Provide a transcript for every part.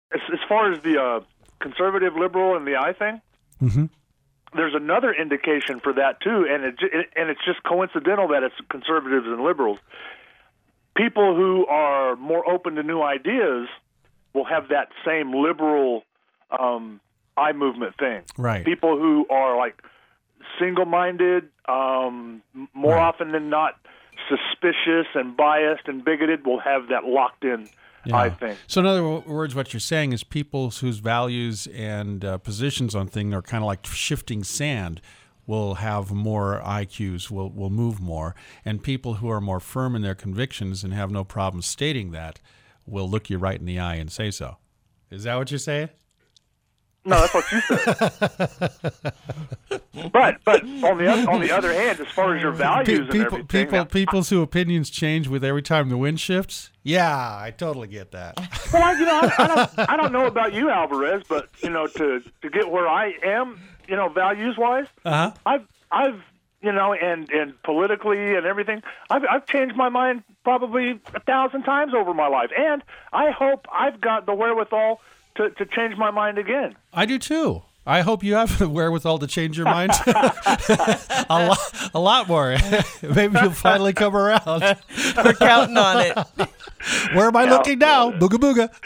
as far as the conservative, liberal, and the I thing, there's another indication for that too, and it's just coincidental that it's conservatives and liberals. People who are more open to new ideas will have that same liberal I movement thing. Right. People who are like single-minded, more often than not suspicious and biased and bigoted will have that locked-in I think. So in other words, what you're saying is people whose values and positions on things are kind of like shifting sand will have more IQs, will move more, and people who are more firm in their convictions and have no problem stating that will look you right in the eye and say so. Is that what you're saying? No, that's what you said. But on the other hand, as far as your values and everything, people's whose opinions change with every time the wind shifts. Yeah, I totally get that. Well, I don't know about you, Alvarez, but to get where I am, values wise, I've and politically and everything, I've changed my mind probably 1,000 times over my life, and I hope I've got the wherewithal to change my mind again. I do too. I hope you have the wherewithal to change your mind a lot more. Maybe you'll finally come around. We're counting on it. Where am I looking now? Booga booga.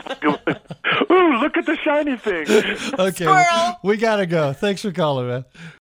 Ooh, look at the shiny thing. Okay, Squirrel. we gotta go. Thanks for calling, man.